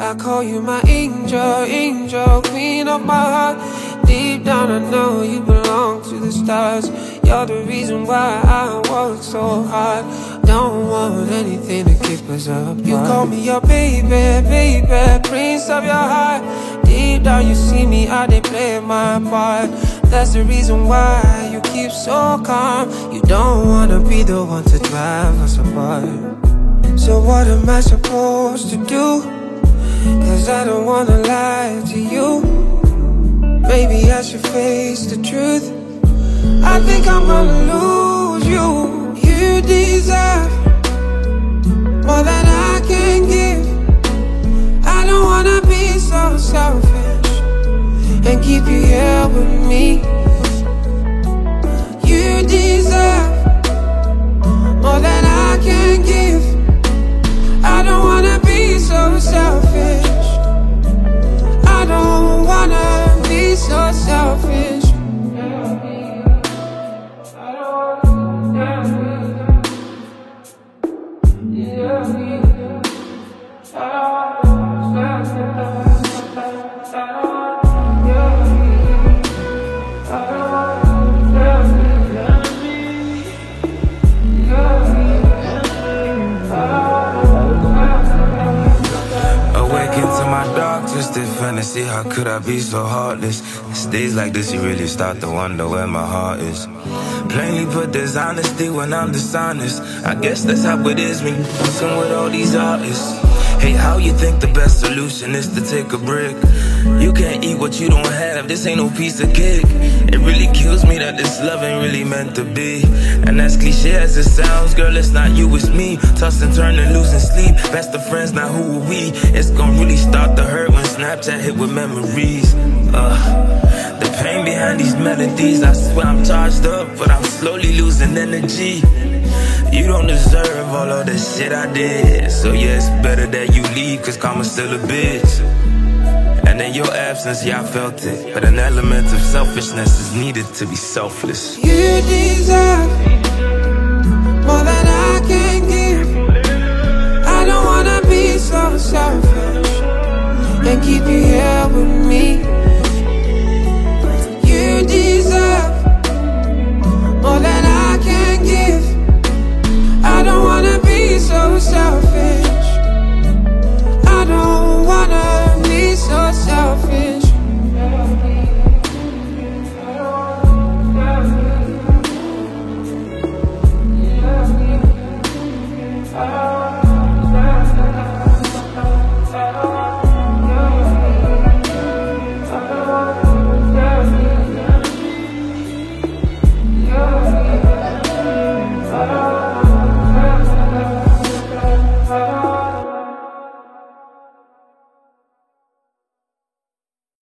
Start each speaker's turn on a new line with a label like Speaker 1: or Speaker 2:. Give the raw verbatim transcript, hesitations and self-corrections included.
Speaker 1: I call you my angel, angel, queen of my heart. Deep down I know you belong to the stars. You're the reason why I work so hard. Don't want anything to keep us apart. You call me your baby, baby, prince of your heart. Deep down you see me, I did play my part. That's the reason why you keep so calm. You don't wanna be the one to drive us apart. So what am I supposed to do? Cause I don't wanna lie to you. Maybe I should face the truth. I think I'm gonna lose you. You deserve more than I can give. I don't wanna be so selfish and keep you here with me. You deserve more than I can give. I don't wanna be so selfish. I don't wanna be so selfish.
Speaker 2: Fantasy, how could I be so heartless? It's days like this you really start to wonder where my heart is. Plainly put, there's honesty when I'm dishonest. I guess that's how it is when you're fucking with all these artists. Hey, how you think the best solution is to take a break? You can't eat what you don't have, this ain't no piece of cake. It really kills me that this love ain't really meant to be. And as cliche as it sounds, girl, it's not you, it's me. Toss and turn and losing sleep. Best of friends, now who are we? It's gonna really start to hurt when Snapchat hit with memories. Uh, the pain behind these melodies, I swear I'm charged up, but I'm slowly losing energy. You don't deserve all of the shit I did. So yeah, it's better that you leave, cause karma's still a bitch. And in your absence, yeah, I felt it. But an element of selfishness is needed to be selfless.
Speaker 1: You deserve more than I can give. I don't wanna be so selfish and keep you here with me.